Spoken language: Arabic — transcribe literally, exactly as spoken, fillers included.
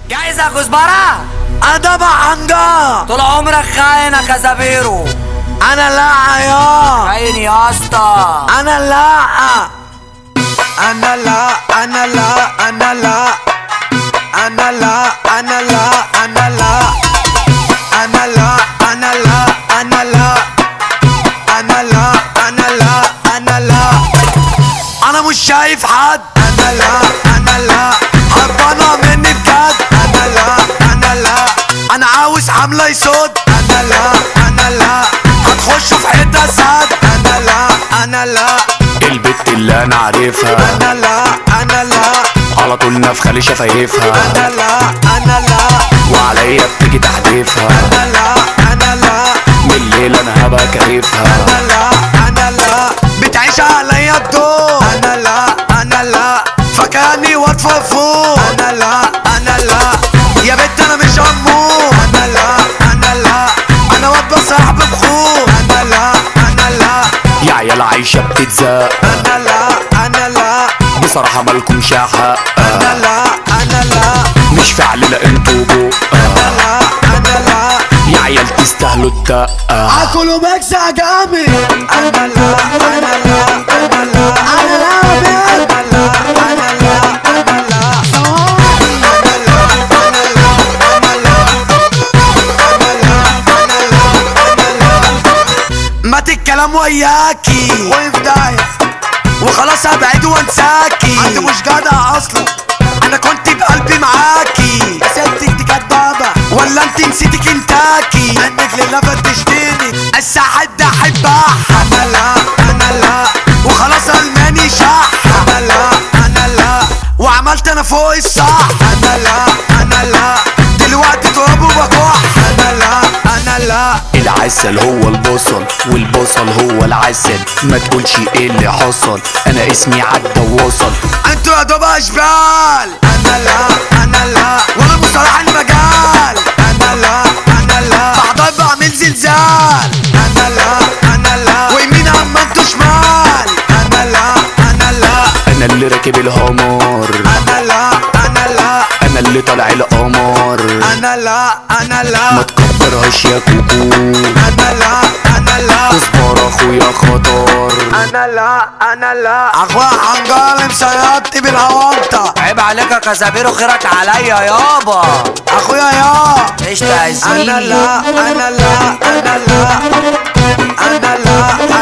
جايز يا كزبرة؟ انا بعنجا طول عمرك خاين يا كازابيرو. انا لا يا خاين يا اسطى. انا لا انا لا انا لا انا لا انا لا انا لا انا لا انا لا انا لا انا لا انا لا انا لا انا لا انا مش شايف حد. انا لا انا لا هربانة مني بجد. انا لا انا لا انا عاوز حملة يسود. انا لا انا لا هتخش في حتة سد. انا لا انا لا البت اللي انا عارفها. انا لا انا لا على طول نفخة لي شفايفها. انا لا انا لا وعليا بتيجي تحديفها. انا لا انا لا من الليل انا هبقى كيفها. انا لا انا لا بتعيش عليا الدور. انا لا انا لا فكاني واطفى فوق. انا لا انا لا يا بنت انا مش امور. انا لا انا لا انا واد بصاحب بخور. انا لا انا لا يا عيال عايشة بتتزق. انا لا انا لا بصراحة مالكمش حق. انا لا انا لا مش فعل لا انتوا بق. انا لا انا لا يا عيال تستاهلوا الدقة. اكلوا مكسع جامد. انا لا انا لا انا لا انا لا انا لا انا لا انا لا مات الكلام وياكي وفي داهية وخلاص هبعد وانساكي. انت مش جدع اصلا انا كنت بقلبي معاكي. ستك دي كدابة ولا انت نسيتي كنتاكي. انك لله فتشتيني الساعة ده احبها. انا لا انا لا وخلاص الماني شح. انا لا انا لا وعملت انا فوق الصح. انا لا انا لا دلوقتي تراب وبكح. انا لا انا لا العسل هو البصل والبصل هو العسل. ما تقولش ايه اللي حصل، انا اسمي عدى ووصل. انتوا يا دوب اشبال. انا لا انا لا وانا مصطلح المجال. انا لا انا لا بعضها بعمل زلزال. انا لا انا لا ويمين اما انتوا شمال. انا لا انا لا انا اللي راكب الهمار. انا لا انا لا انا اللي طالع القمر. انا لا انا لا ما تكبرهاش يا كوكو. انا لا انا لا كزبرة اخويا خطر. انا لا انا لا اخويا حنجر مسيطي بالهوانطة. عيب عليك يا كازابيرو، خيرك عليا يابا. اخويا يا قشطة يا انا زميلي. لا انا لا انا لا انا لا